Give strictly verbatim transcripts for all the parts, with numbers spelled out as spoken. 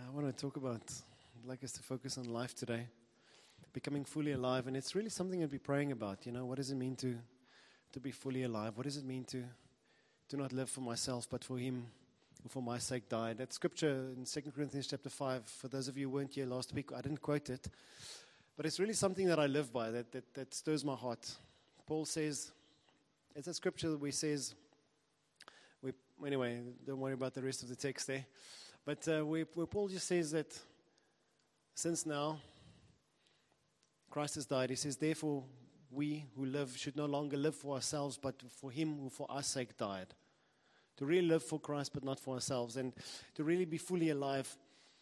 I want to talk about, I'd like us to focus on life today, becoming fully alive. And it's really something that we're praying about. You know, what does it mean to to be fully alive? What does it mean to, to not live for myself, but for Him who for my sake died? That scripture in Second Corinthians chapter five, for those of you who weren't here last week, I didn't quote it, but it's really something that I live by, that, that, that stirs my heart. Paul says, it's a scripture that we says, we, anyway, don't worry about the rest of the text there. But uh, where, where Paul just says that since now Christ has died, he says, therefore we who live should no longer live for ourselves, but for Him who for our sake died. To really live for Christ, but not for ourselves, and to really be fully alive.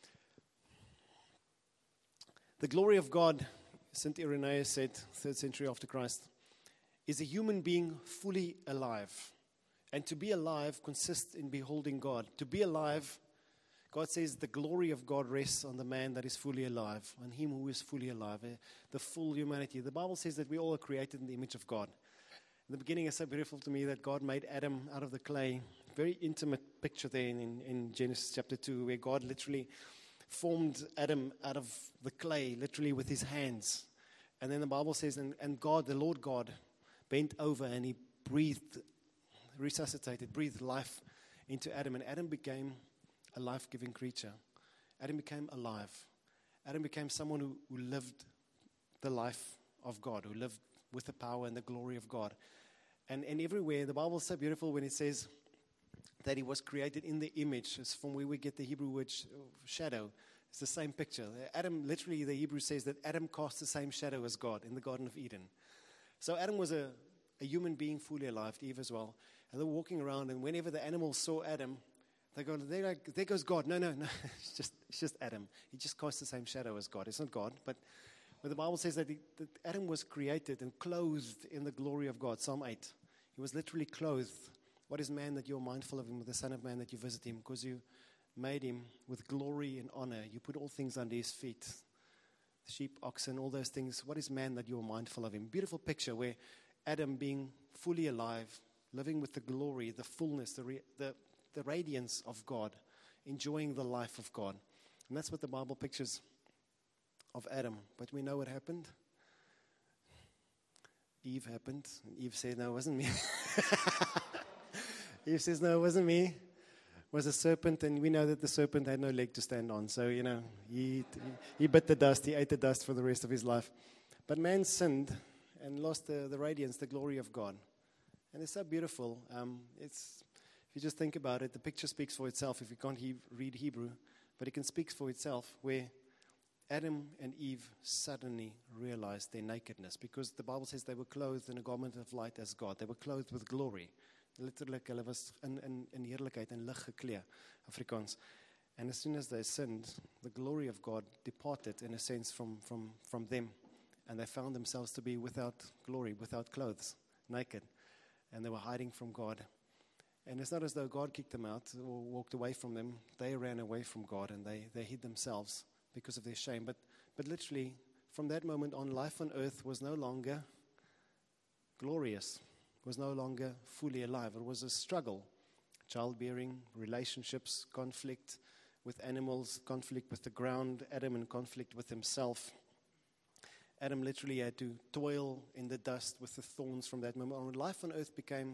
The glory of God, Saint Irenaeus said, third century after Christ, is a human being fully alive. And to be alive consists in beholding God. To be alive, God says the glory of God rests on the man that is fully alive, on him who is fully alive, eh, the full humanity. The Bible says that we all are created in the image of God. In the beginning, it's so beautiful to me that God made Adam out of the clay. Very intimate picture there in, in Genesis chapter two, where God literally formed Adam out of the clay, literally with His hands. And then the Bible says, and, and God, the Lord God, bent over and He breathed, resuscitated, breathed life into Adam. And Adam became a life-giving creature. Adam became alive. Adam became someone who, who lived the life of God, who lived with the power and the glory of God. And, and everywhere, the Bible is so beautiful when it says that he was created in the image. It's from where we get the Hebrew word shadow. It's the same picture. Adam, literally, the Hebrew says that Adam cast the same shadow as God in the Garden of Eden. So Adam was a, a human being fully alive, Eve as well. And they're walking around, and whenever the animals saw Adam, they go, they're like, there goes God. No, no, no. It's just, it's just Adam. He just casts the same shadow as God. It's not God. But, but the Bible says that, he, that Adam was created and clothed in the glory of God. Psalm eight. He was literally clothed. What is man that you're mindful of him, the Son of Man that you visit him? Because you made him with glory and honor. You put all things under his feet. Sheep, oxen, all those things. What is man that you're mindful of him? Beautiful picture where Adam being fully alive, living with the glory, the fullness, the re, the the radiance of God, enjoying the life of God. And that's what the Bible pictures of Adam. But we know what happened. Eve happened. And Eve said, no, it wasn't me. Eve says, no, it wasn't me. It was a serpent, and we know that the serpent had no leg to stand on. So, you know, he, he bit the dust. He ate the dust for the rest of his life. But man sinned and lost the, the radiance, the glory of God. And it's so beautiful. Um, it's... If you just think about it, the picture speaks for itself if you can't he- read Hebrew, but it can speak for itself, where Adam and Eve suddenly realized their nakedness, because the Bible says they were clothed in a garment of light as God. They were clothed with glory. Letterlijk, hulle was in, in, in heerlijkheid en lig gekleed, Afrikaans. And as soon as they sinned, the glory of God departed, in a sense, from, from, from them, and they found themselves to be without glory, without clothes, naked, and they were hiding from God. And it's not as though God kicked them out or walked away from them. They ran away from God, and they, they hid themselves because of their shame. But but literally, from that moment on, life on earth was no longer glorious, was no longer fully alive. It was a struggle. Childbearing, relationships, conflict with animals, conflict with the ground, Adam in conflict with himself. Adam literally had to toil in the dust with the thorns from that moment on. Life on earth became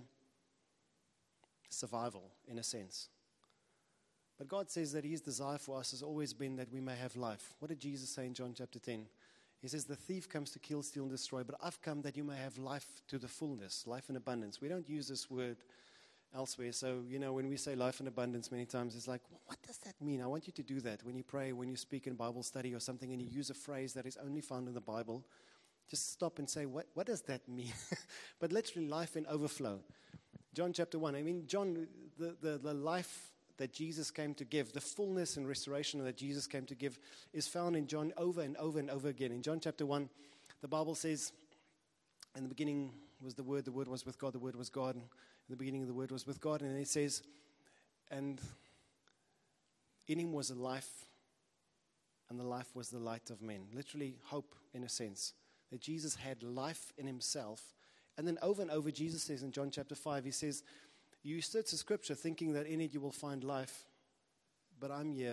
survival, in a sense. But God says that His desire for us has always been that we may have life. What did Jesus say in John chapter ten? He says, the thief comes to kill, steal, and destroy, but I've come that you may have life to the fullness, life in abundance. We don't use this word elsewhere. So, you know, when we say life in abundance many times, it's like, well, what does that mean? I want you to do that when you pray, when you speak in Bible study or something, and you use a phrase that is only found in the Bible. Just stop and say, what, what does that mean? But literally life in overflow. John chapter one. I mean, John, the, the, the life that Jesus came to give, the fullness and restoration that Jesus came to give is found in John over and over and over again. In John chapter one, the Bible says, in the beginning was the Word, the Word was with God, the Word was God. In the beginning, the Word was with God. And it says, and in Him was a life, and the life was the light of men. Literally hope, in a sense, that Jesus had life in Himself. And then over and over, Jesus says in John chapter five, He says, you search the scripture thinking that in it you will find life, but I'm here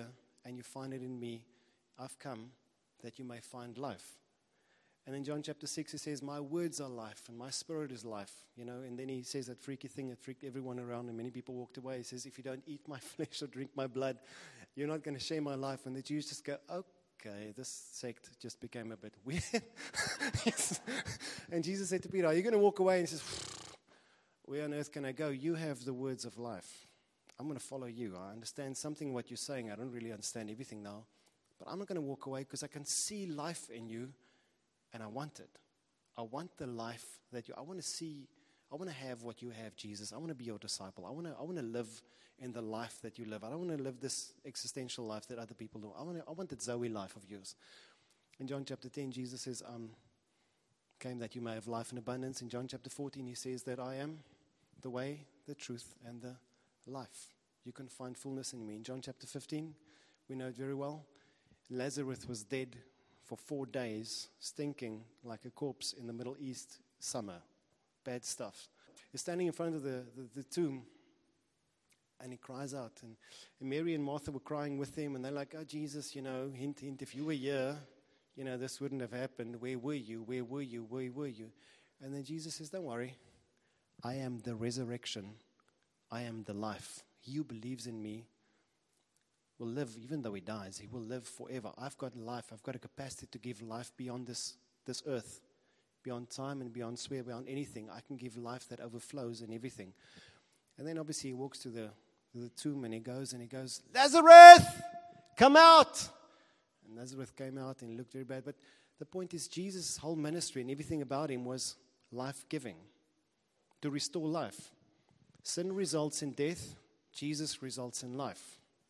and you find it in me. I've come that you may find life. And in John chapter six, he says, my words are life and my spirit is life. You know, and then he says that freaky thing that freaked everyone around and many people walked away. He says, if you don't eat my flesh or drink my blood, you're not going to share my life. And the Jews just go, okay, this sect just became a bit weird. Yes. And Jesus said to Peter, are you going to walk away? And he says, where on earth can I go? You have the words of life. I'm going to follow you. I understand something what you're saying. I don't really understand everything now. But I'm not going to walk away because I can see life in you. And I want it. I want the life that you, I want to see, I want to have what you have, Jesus. I want to be your disciple. I want to, I want to live in the life that you live. I don't want to live this existential life that other people do. I want to, I want that Zoe life of yours. In John chapter ten, Jesus says, um, came that you may have life in abundance. In John chapter fourteen, he says that I am the way, the truth, and the life. You can find fullness in me. In John chapter fifteen, we know it very well. Lazarus was dead for four days, stinking like a corpse in the Middle East summer. Bad stuff. He's standing in front of the, the, the tomb, and he cries out. And, and Mary and Martha were crying with him, and they're like, oh, Jesus, you know, hint, hint, if you were here, you know, this wouldn't have happened. Where were you? Where were you? Where were you? And then Jesus says, don't worry. I am the resurrection. I am the life. He who believes in me will live, even though he dies, he will live forever. I've got life. I've got a capacity to give life beyond this, this earth, beyond time and beyond swear, beyond anything. I can give life that overflows in everything. And then obviously he walks to the, to the tomb and he goes and he goes, Lazarus, come out. And Lazarus came out and he looked very bad. But the point is Jesus' whole ministry and everything about him was life-giving, to restore life. Sin results in death. Jesus results in life.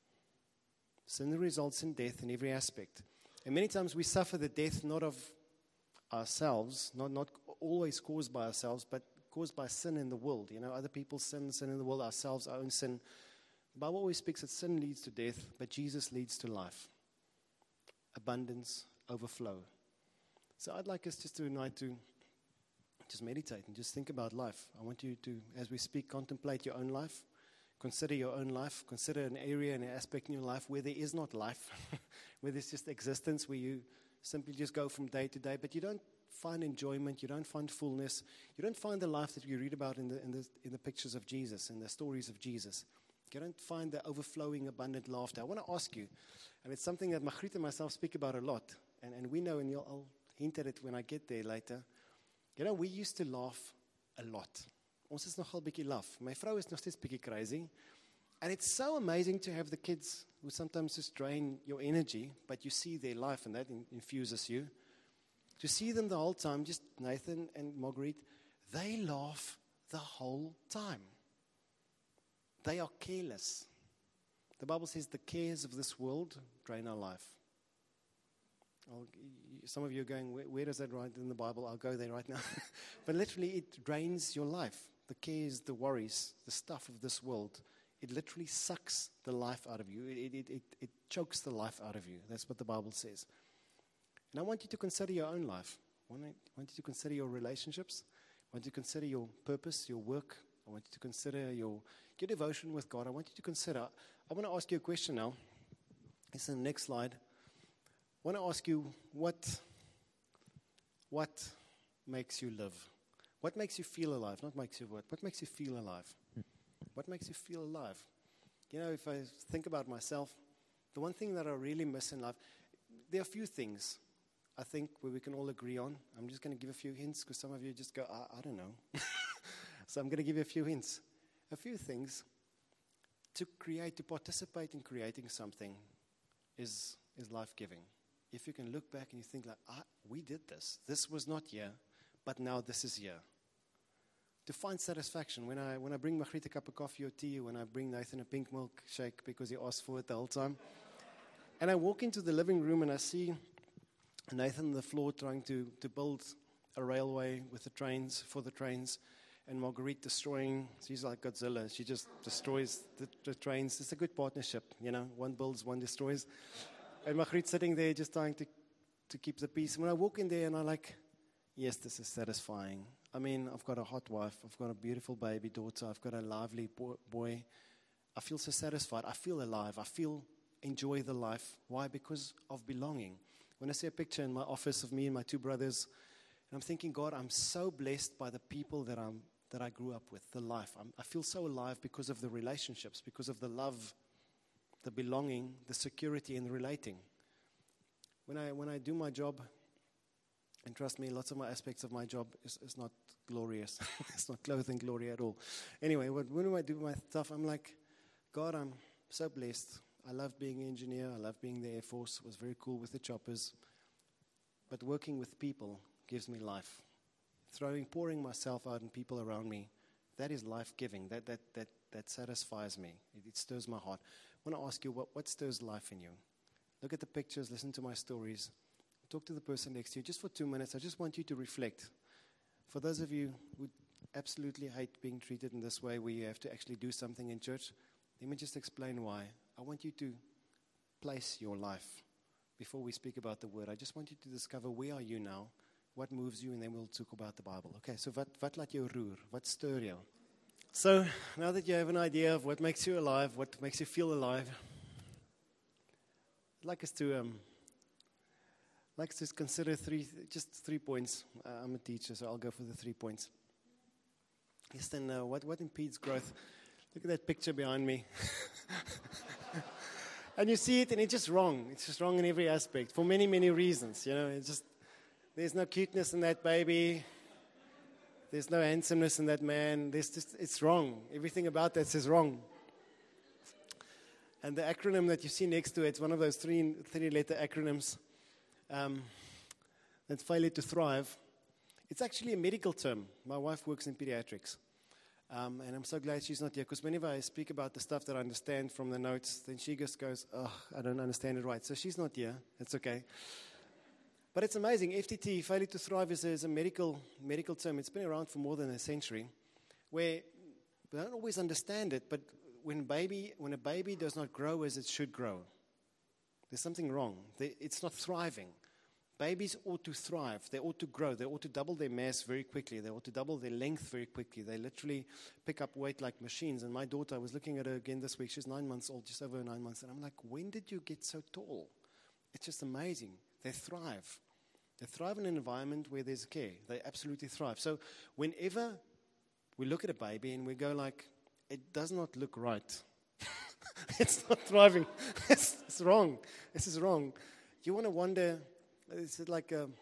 Sin results in death in every aspect. And many times we suffer the death not of ourselves, not, not always caused by ourselves, but caused by sin in the world. You know, other people's sin, sin in the world, ourselves, our own sin. The Bible always speaks that sin leads to death, but Jesus leads to life. Abundance, overflow. So I'd like us just tonight to just meditate and just think about life. I want you to, as we speak, contemplate your own life. Consider your own life. Consider an area and an aspect in your life where there is not life, where there's just existence, where you simply just go from day to day, but you don't find enjoyment, you don't find fullness, you don't find the life that we read about in the in the in the pictures of Jesus, in the stories of Jesus. You don't find the overflowing, abundant laughter. I want to ask you, and it's something that Margriet and myself speak about a lot, and, and we know, and you'll, I'll hint at it when I get there later. You know, we used to laugh a lot. Ons is nogal bietjie laf. My vrou is nog steeds bietjie crazy. And it's so amazing to have the kids who sometimes just drain your energy, but you see their life and that in- infuses you. To see them the whole time, just Nathan and Marguerite, they laugh the whole time. They are careless. The Bible says the cares of this world drain our life. I'll, some of you are going, where, where does that write in the Bible? I'll go there right now. But literally it drains your life. The cares, the worries, the stuff of this world. It literally sucks the life out of you. It, it, it, it chokes the life out of you. That's what the Bible says. And I want you to consider your own life. I want, I want you to consider your relationships. I want you to consider your purpose, your work. I want you to consider your, your devotion with God. I want you to consider. I want to ask you a question now. It's in the next slide. I want to ask you, what, what makes you live? What makes you feel alive? Not makes you what? What makes you feel alive? What makes you feel alive? You know, if I think about myself, the one thing that I really miss in life, there are a few things I think where we can all agree on. I'm just going to give a few hints because some of you just go, I, I don't know. So I'm going to give you a few hints. A few things to create, to participate in creating something is, is life-giving. If you can look back and you think like, ah, we did this. This was not here, but now this is here. To find satisfaction. When I when I bring Margriet a cup of coffee or tea, when I bring Nathan a pink milkshake because he asked for it the whole time. And I walk into the living room and I see Nathan on the floor trying to, to build a railway with the trains, for the trains, and Marguerite destroying, she's like Godzilla, she just destroys the, the trains. It's a good partnership, you know, one builds, one destroys. And Marguerite sitting there just trying to, to keep the peace. And when I walk in there and I'm like, yes, this is satisfying. I mean, I've got a hot wife, I've got a beautiful baby daughter, I've got a lively bo- boy. I feel so satisfied, I feel alive, I feel enjoy the life. Why? Because of belonging. When I see a picture in my office of me and my two brothers, and I'm thinking, God, I'm so blessed by the people that I'm that I grew up with, the life. I'm, I feel so alive because of the relationships, because of the love, the belonging, the security, and the relating. When I when I do my job, and trust me, lots of my aspects of my job is, is not glorious. It's not clothed in glory at all. Anyway, when, when I do my stuff, I'm like, God, I'm so blessed. I love being an engineer. I love being in the Air Force. It was very cool with the choppers. But working with people gives me life. Throwing, pouring myself out in people around me, that is life-giving. That that that that satisfies me. It, it stirs my heart. I want to ask you, what, what stirs life in you? Look at the pictures. Listen to my stories. Talk to the person next to you. Just for two minutes, I just want you to reflect. For those of you who absolutely hate being treated in this way, where you have to actually do something in church, let me just explain why. I want you to place your life before we speak about the word. I just want you to discover, where are you now? What moves you? And then we'll talk about the Bible. Okay, so wat, wat laat jou roer? Wat stir jou? So, now that you have an idea of what makes you alive, what makes you feel alive, I'd like us to... Um, I'd like to consider three, just three points. Uh, I'm a teacher, so I'll go for the three points. Yes, then uh, what, what impedes growth? Look at that picture behind me. And you see it, and it's just wrong. It's just wrong in every aspect, for many, many reasons. You know, it's just, there's no cuteness in that baby. There's no handsomeness in that man. There's just, it's wrong. Everything about that is wrong. And the acronym that you see next to it, it's one of those three, three-letter acronyms. Um, that's failure to thrive. It's actually a medical term. My wife works in pediatrics. Um, and I'm so glad she's not here, because whenever I speak about the stuff that I understand from the notes, then she just goes, oh, I don't understand it right. So she's not here. It's okay. But it's amazing. F T T, failure to thrive, is a, is a medical medical term. It's been around for more than a century, where we don't always understand it, but when baby, when a baby does not grow as it should grow, there's something wrong. They, it's not thriving. Babies ought to thrive. They ought to grow. They ought to double their mass very quickly. They ought to double their length very quickly. They literally pick up weight like machines. And my daughter, I was looking at her again this week. She's nine months old, just over nine months. And I'm like, when did you get so tall? It's just amazing. They thrive. They thrive in an environment where there's care. They absolutely thrive. So whenever we look at a baby and we go like, it does not look right. It's not thriving. It's, it's wrong. This is wrong. You want to wonder, it's like a,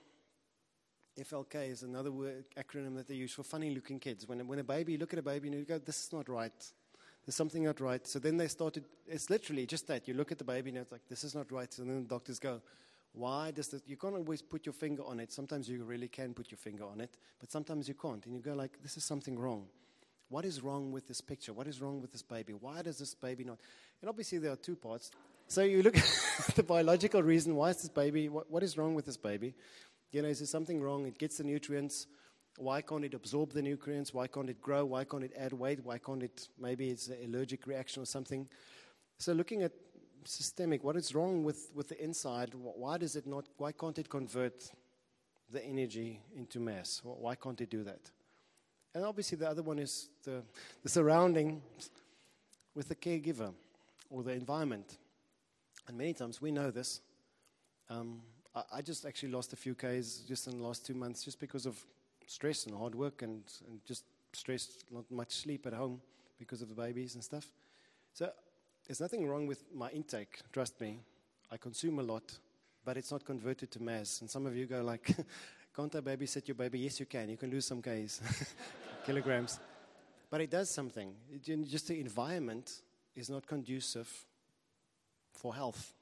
F L K is another word, acronym that they use for funny-looking kids. When, when a baby, you look at a baby and you go, this is not right. There's something not right. So then they started, it's literally just that. You look at the baby and it's like, this is not right. And then the doctors go, why does this, you can't always put your finger on it. Sometimes you really can put your finger on it, but sometimes you can't. And you go like, this is something wrong. What is wrong with this picture? What is wrong with this baby? Why does this baby not? And obviously there are two parts. So you look at the biological reason. Why is this baby, what, what is wrong with this baby? You know, is there something wrong? It gets the nutrients. Why can't it absorb the nutrients? Why can't it grow? Why can't it add weight? Why can't it, maybe it's an allergic reaction or something. So looking at systemic, what is wrong with, with the inside? Why does it not, why can't it convert the energy into mass? Why can't it do that? And obviously the other one is the, the surrounding with the caregiver or the environment. And many times we know this. Um, I, I just actually lost a few Ks just in the last two months just because of stress and hard work and, and just stress, not much sleep at home because of the babies and stuff. So there's nothing wrong with my intake, trust me. I consume a lot, but it's not converted to mass. And some of you go like, can't I babysit your baby? Yes, you can. You can lose some Ks, kilograms. But it does something. It, just the environment is not conducive for health.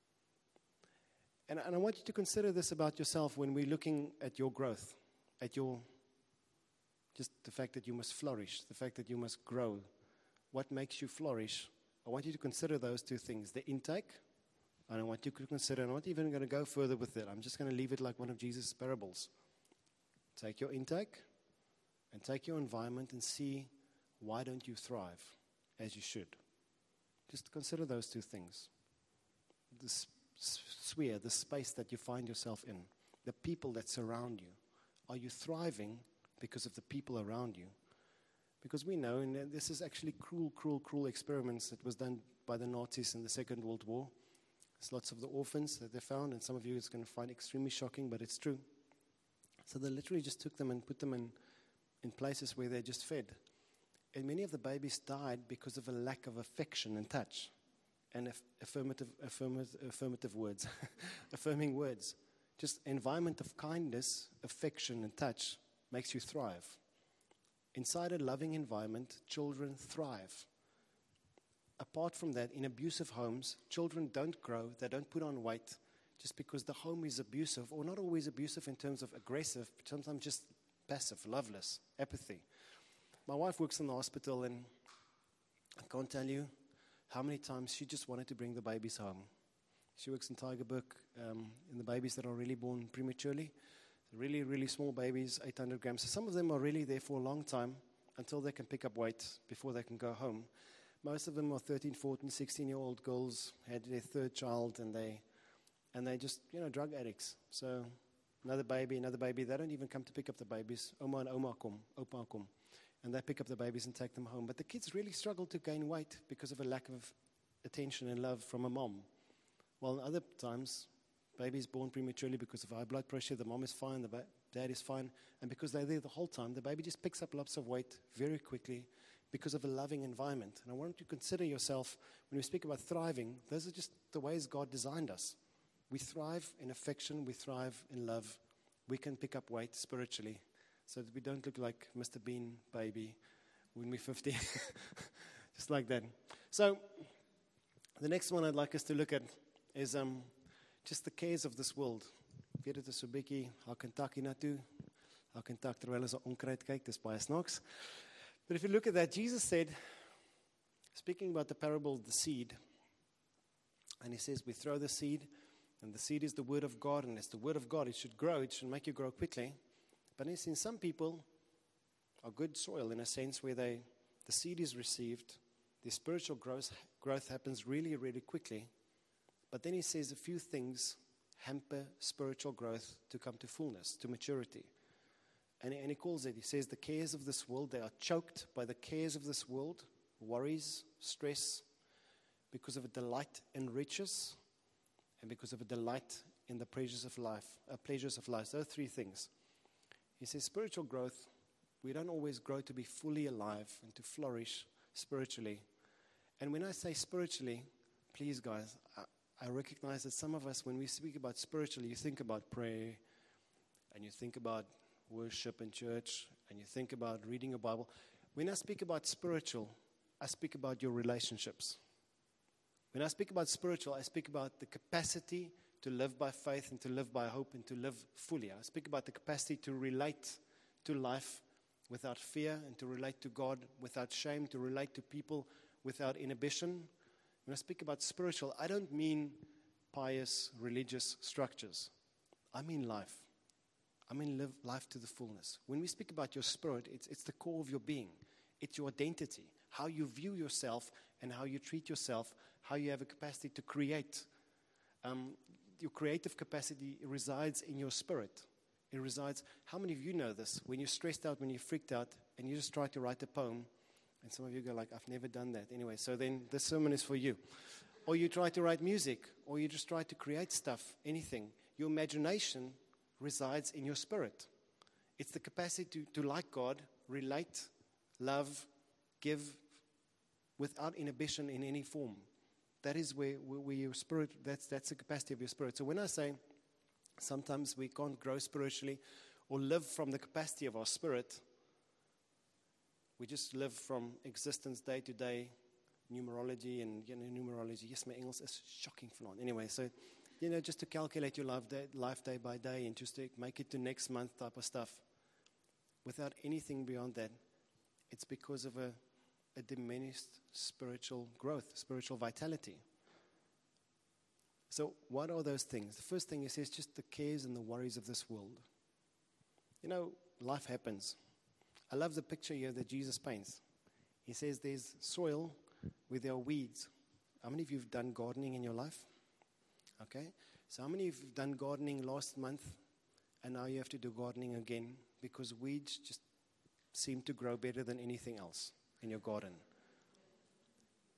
And, and I want you to consider this about yourself when we're looking at your growth, at your, just the fact that you must flourish, the fact that you must grow. What makes you flourish? I want you to consider those two things, the intake, and I want you to consider, I'm not even going to go further with it. I'm just going to leave it like one of Jesus' parables. Take your intake and take your environment and see why don't you thrive as you should. Just consider those two things. The sphere, the space that you find yourself in, the people that surround you. Are you thriving because of the people around you? Because we know, and this is actually cruel, cruel, cruel experiments that was done by the Nazis in the Second World War. There's lots of the orphans that they found, and some of you it's going to find extremely shocking, but it's true. So they literally just took them and put them in, in places where they just fed. And many of the babies died because of a lack of affection and touch and aff- affirmative, affirmative, affirmative words, affirming words. Just environment of kindness, affection, and touch makes you thrive. Inside a loving environment, children thrive. Apart from that, in abusive homes, children don't grow, they don't put on weight just because the home is abusive, or not always abusive in terms of aggressive, but sometimes just passive, loveless, apathy. My wife works in the hospital, and I can't tell you how many times she just wanted to bring the babies home. She works in Tygerberg, um, in the babies that are really born prematurely. Really, really small babies, eight hundred grams. So some of them are really there for a long time until they can pick up weight before they can go home. Most of them are thirteen, fourteen, sixteen-year-old girls, had their third child, and they and they just, you know, drug addicts. So another baby, another baby. They don't even come to pick up the babies. Oma and Oma kom, Opa kom. And they pick up the babies and take them home. But the kids really struggle to gain weight because of a lack of attention and love from a mom. While other times, babies born prematurely because of high blood pressure, the mom is fine, the ba- dad is fine, and because they're there the whole time, the baby just picks up lots of weight very quickly because of a loving environment. And I want you to consider yourself, when we speak about thriving, those are just the ways God designed us. We thrive in affection, we thrive in love. We can pick up weight spiritually so that we don't look like Mister Bean baby when we're fifty, just like that. So the next one I'd like us to look at is um, just the cares of this world. Weet dit is so 'n bietjie, haar kontak hiernatoe, haar kontak terwyl ons onkruid kyk, dis baie snaaks. But if you look at that, Jesus said, speaking about the parable of the seed, and he says we throw the seed, and the seed is the word of God, and it's the word of God, it should grow, it should make you grow quickly. But he's seen some people are good soil in a sense where they, the seed is received, the spiritual growth, growth happens really, really quickly. But then he says a few things hamper spiritual growth to come to fullness, to maturity. And, and he calls it, he says, the cares of this world, they are choked by the cares of this world, worries, stress, because of a delight in riches, and because of a delight in the pleasures of life. Uh, pleasures of life. Those are three things. He says spiritual growth, we don't always grow to be fully alive and to flourish spiritually. And when I say spiritually, please guys, I, I recognize that some of us, when we speak about spiritually, you think about prayer, and you think about worship in church, and you think about reading a Bible. When I speak about spiritual, I speak about your relationships. When I speak about spiritual, I speak about the capacity to live by faith and to live by hope and to live fully. I speak about the capacity to relate to life without fear and to relate to God without shame, to relate to people without inhibition. When I speak about spiritual, I don't mean pious religious structures. I mean life. I mean live life to the fullness. When we speak about your spirit, it's, it's the core of your being. It's your identity, how you view yourself and how you treat yourself, how you have a capacity to create. Um, your creative capacity resides in your spirit. It resides, how many of you know this? When you're stressed out, when you're freaked out, and you just try to write a poem, and some of you go like, I've never done that. Anyway, so then this sermon is for you. Or you try to write music, or you just try to create stuff, anything. Your imagination resides in your spirit. It's the capacity to, to like God, relate, love, give, without inhibition in any form. That is where, where, where your spirit, that's, that's the capacity of your spirit. So when I say sometimes we can't grow spiritually or live from the capacity of our spirit, we just live from existence day to day, numerology and, you know, numerology. Yes, my English is shocking vanaand. Anyway, so, you know, just to calculate your life day, life day by day and just to make it to next month type of stuff. Without anything beyond that, it's because of a, a diminished spiritual growth, spiritual vitality. So what are those things? The first thing he says, just the cares and the worries of this world. You know, life happens. I love the picture here that Jesus paints. He says there's soil where there are weeds. How many of you have done gardening in your life? Okay. So how many of you have done gardening last month and now you have to do gardening again because weeds just seem to grow better than anything else in your garden?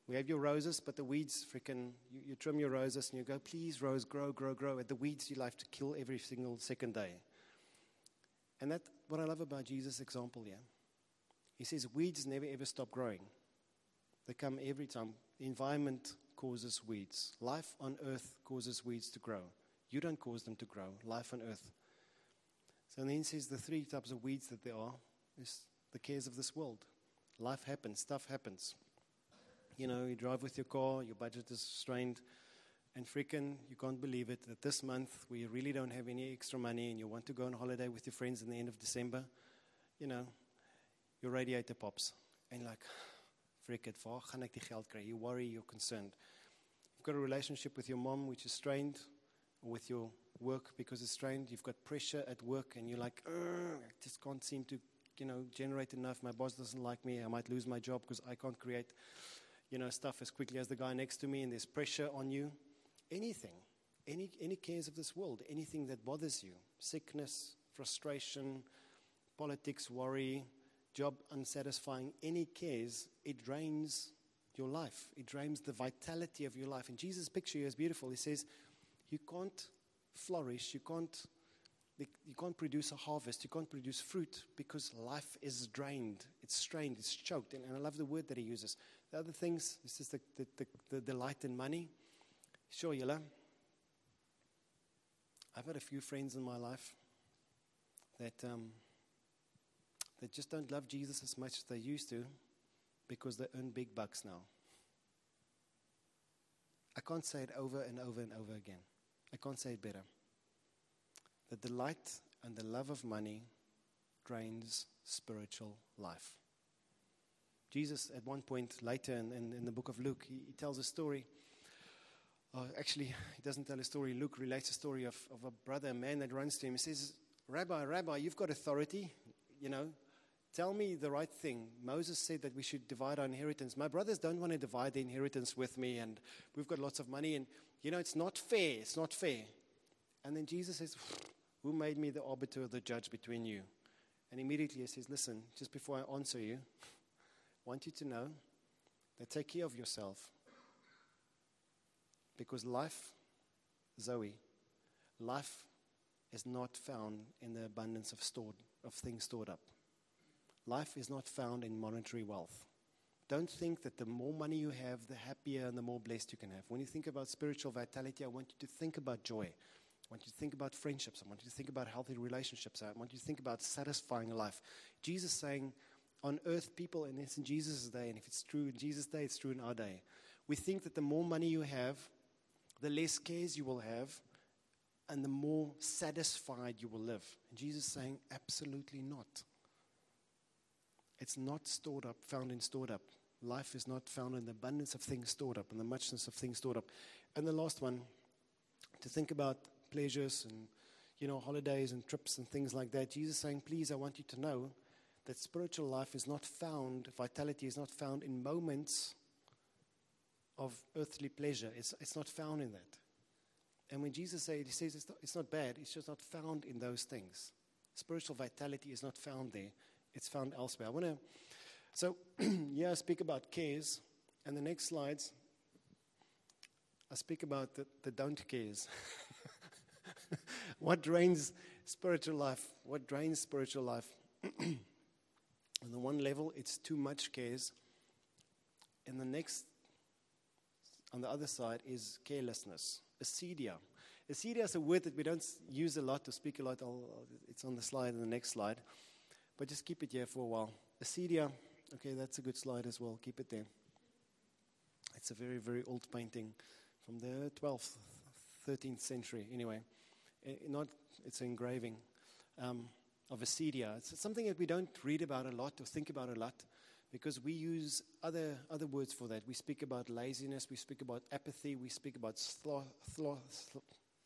We have your roses, but the weeds, freaking, you, you trim your roses and you go, please, rose, grow, grow, grow. And the weeds you have to kill every single second day. And that's what I love about Jesus' example here. He says weeds never ever stop growing. They come every time. The environment causes weeds. Life on earth causes weeds to grow. You don't cause them to grow. Life on earth. So then he says the three types of weeds that there are is the cares of this world. Life happens. Stuff happens. You know, you drive with your car, your budget is strained, and freaking, you can't believe it, that this month we really don't have any extra money and you want to go on holiday with your friends in the end of December, you know, your radiator pops. And you're like, freak it, waar gaan ek die geld kry? You worry, you're concerned. You've got a relationship with your mom which is strained, or with your work because it's strained. You've got pressure at work and you're like, I just can't seem to, you know, generate enough. My boss doesn't like me. I might lose my job because I can't create, you know, stuff as quickly as the guy next to me, and there's pressure on you. Anything, any any cares of this world, anything that bothers you, sickness, frustration, politics, worry, job unsatisfying, any cares, it drains your life. It drains the vitality of your life. And Jesus' picture here is beautiful. He says, you can't flourish, you can't, you can't produce a harvest, you can't produce fruit because life is drained, it's strained, it's choked. And, and I love the word that he uses. The other things, this is the, the, the, the delight in money. Sure, Yella. I've had a few friends in my life that um, that just don't love Jesus as much as they used to because they earn big bucks now. I can't say it over and over and over again. I can't say it better. The delight and the love of money drains spiritual life. Jesus, at one point later in, in, in the book of Luke, he, he tells a story. Uh, actually, he doesn't tell a story. Luke relates a story of, of a brother, a man that runs to him. He says, Rabbi, Rabbi, you've got authority. You know, tell me the right thing. Moses said that we should divide our inheritance. My brothers don't want to divide the inheritance with me, and we've got lots of money. And, you know, it's not fair. It's not fair. And then Jesus says, who made me the arbiter, the judge between you? And immediately he says, listen, just before I answer you, I want you to know that take care of yourself. Because life, Zoe, life is not found in the abundance of stored of things stored up. Life is not found in monetary wealth. Don't think that the more money you have, the happier and the more blessed you can have. When you think about spiritual vitality, I want you to think about joy. I want you to think about friendships. I want you to think about healthy relationships. I want you to think about satisfying life. Jesus saying, on earth, people, and it's in Jesus' day, and if it's true in Jesus' day, it's true in our day. We think that the more money you have, the less cares you will have, and the more satisfied you will live. And Jesus is saying, absolutely not. It's not stored up, found in stored up. Life is not found in the abundance of things stored up, and the muchness of things stored up. And the last one, to think about pleasures and, you know, holidays and trips and things like that. Jesus is saying, please, I want you to know that spiritual life is not found, vitality is not found in moments of earthly pleasure. It's, it's not found in that. And when Jesus says, he says it's not, it's not bad, it's just not found in those things. Spiritual vitality is not found there. It's found elsewhere. I want to, so yeah, I speak about cares, and the next slides, I speak about the, the don't cares. What drains spiritual life? What drains spiritual life? On the one level, it's too much cares. And the next, on the other side, is carelessness. Acedia. Acedia is a word that we don't use a lot to speak a lot. I'll, it's on the slide in the next slide. But just keep it here for a while. Acedia, okay, that's a good slide as well. Keep it there. It's a very, very old painting from the twelfth, thirteenth century. Anyway, it, not it's an engraving um, of acedia. It's something that we don't read about a lot or think about a lot because we use other other words for that. We speak about laziness. We speak about apathy. We speak about sloth, sloth, sloth,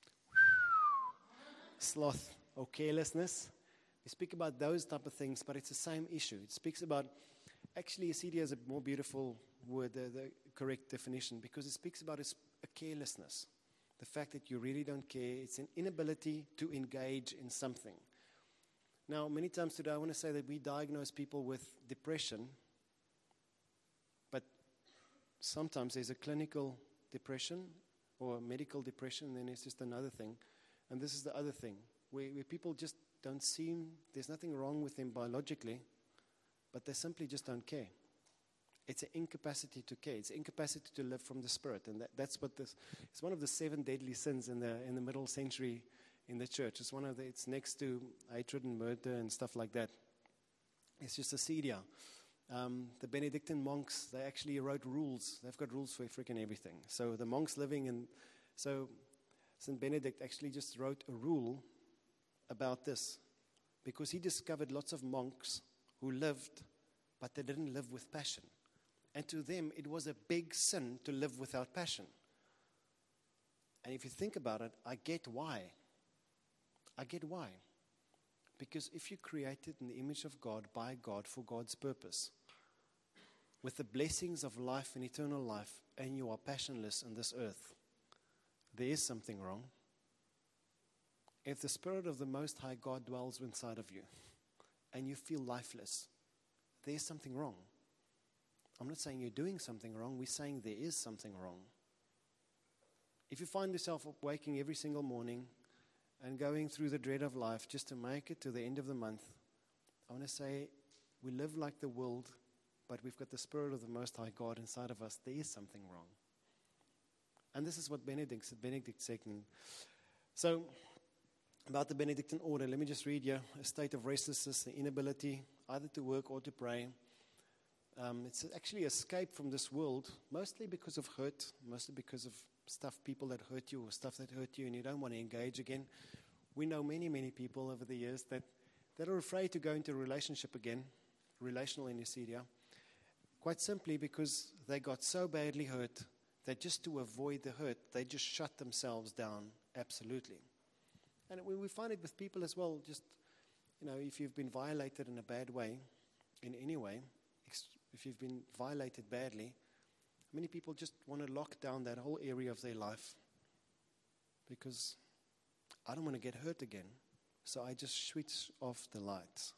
sloth or carelessness. We speak about those type of things, but it's the same issue. It speaks about, actually, acedia is a more beautiful word, the, the correct definition, because it speaks about a, a carelessness. The fact that you really don't care. It's an inability to engage in something. Now, many times today, I want to say that we diagnose people with depression, but sometimes there's a clinical depression or a medical depression, and then there's just another thing. And this is the other thing, where, where people just don't seem, there's nothing wrong with them biologically, but they simply just don't care. It's an incapacity to care. It's an incapacity to live from the Spirit. And that, that's what this, it's one of the seven deadly sins in the in the middle century in the church. It's one of the, it's next to hatred and murder and stuff like that. It's just acedia. Um, the Benedictine monks, they actually wrote rules. They've got rules for freaking everything. So the monks living in, so Saint Benedict actually just wrote a rule about this, because he discovered lots of monks who lived, but they didn't live with passion. And to them, it was a big sin to live without passion. And if you think about it, I get why. I get why. Because if you're created in the image of God, by God, for God's purpose, with the blessings of life and eternal life, and you are passionless on this earth, there is something wrong. If the Spirit of the Most High God dwells inside of you, and you feel lifeless, there is something wrong. I'm not saying you're doing something wrong. We're saying there is something wrong. If you find yourself waking every single morning and going through the dread of life just to make it to the end of the month, I want to say we live like the world, but we've got the Spirit of the Most High God inside of us. There is something wrong. And this is what Benedict said, Benedict said. So, about the Benedictine order, let me just read you a state of restlessness, the inability either to work or to pray. Um, it's actually escape from this world, mostly because of hurt, mostly because of stuff, people that hurt you or stuff that hurt you, and you don't want to engage again. We know many, many people over the years that, that are afraid to go into a relationship again, relational anesthesia, quite simply because they got so badly hurt that just to avoid the hurt, they just shut themselves down, absolutely. And we, we find it with people as well, just, you know, if you've been violated in a bad way, in any way, if you've been violated badly, many people just want to lock down that whole area of their life because I don't want to get hurt again. So I just switch off the lights.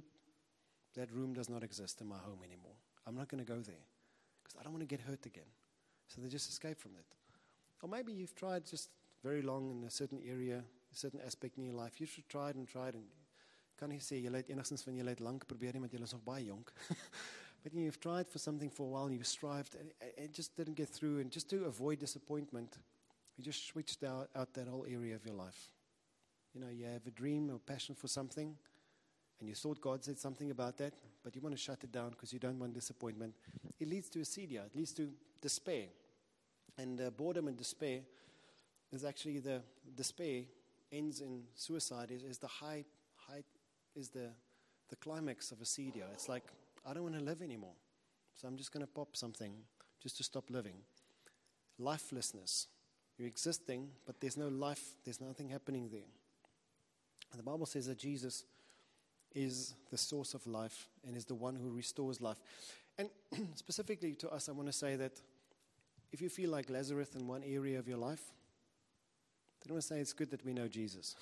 That room does not exist in my home anymore. I'm not going to go there because I don't want to get hurt again. So they just escape from it. Or maybe you've tried just very long in a certain area, a certain aspect in your life. You've tried and tried and kan nie sê julle het enigstens van julle het lank probeer nie, want julle is nog baie jonk. But you know, you've tried for something for a while and you've strived and it just didn't get through. And just to avoid disappointment, you just switched out, out that whole area of your life. You know, you have a dream or passion for something and you thought God said something about that, but you want to shut it down because you don't want disappointment. It leads to acedia. It leads to despair. And uh, boredom and despair is actually the despair ends in suicide is, is the high, high is the, the climax of acedia. It's like, I don't want to live anymore. So I'm just going to pop something just to stop living. Lifelessness. You're existing, but there's no life. There's nothing happening there. And the Bible says that Jesus is the source of life and is the one who restores life. And specifically to us, I want to say that if you feel like Lazarus in one area of your life, I want to say it's good that we know Jesus.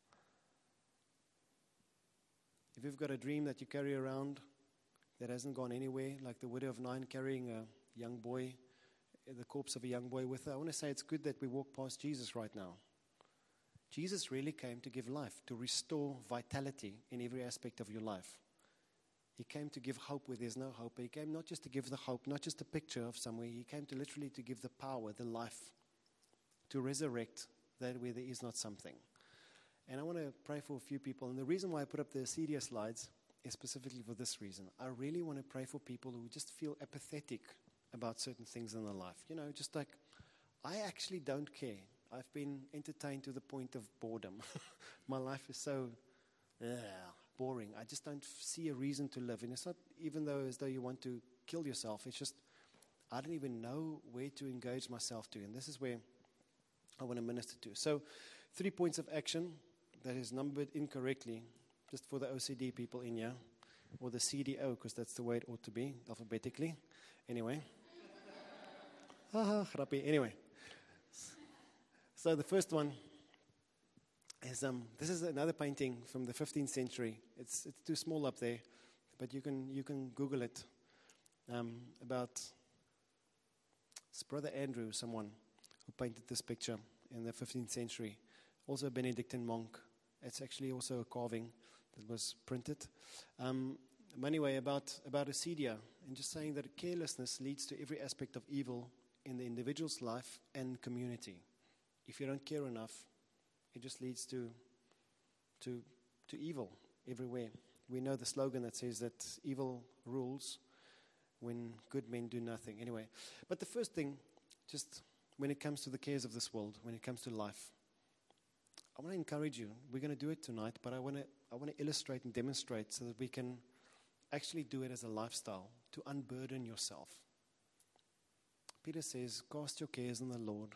If you've got a dream that you carry around that hasn't gone anywhere, like the widow of Nain carrying a young boy, the corpse of a young boy with her, I want to say it's good that we walk past Jesus right now. Jesus really came to give life, to restore vitality in every aspect of your life. He came to give hope where there's no hope. He came not just to give the hope, not just a picture of somewhere. He came to literally to give the power, the life, to resurrect that where there is not something. And I want to pray for a few people. And the reason why I put up the acedia slides is specifically for this reason. I really want to pray for people who just feel apathetic about certain things in their life. You know, just like, I actually don't care. I've been entertained to the point of boredom. My life is so uh, boring. I just don't see a reason to live. And it's not even though as though you want to kill yourself. It's just, I don't even know where to engage myself to. And this is where I want to minister to. So, three points of action that is numbered incorrectly, just for the O C D people in here, or the C D O, because that's the way it ought to be, alphabetically. Anyway. Haha, grappie. Anyway. So the first one is, um, this is another painting from the fifteenth century. It's it's too small up there, but you can you can Google it, um, about It's Brother Andrew, someone who painted this picture in the fifteenth century. Also a Benedictine monk. It's actually also a carving that was printed. Um, anyway, about, about acedia, and just saying that carelessness leads to every aspect of evil in the individual's life and community. If you don't care enough, it just leads to, to, to evil everywhere. We know the slogan that says that evil rules when good men do nothing. Anyway, but the first thing, just when it comes to the cares of this world, when it comes to life, I want to encourage you. We're going to do it tonight, but I want to I want to illustrate and demonstrate so that we can actually do it as a lifestyle, to unburden yourself. Peter says, cast your cares on the Lord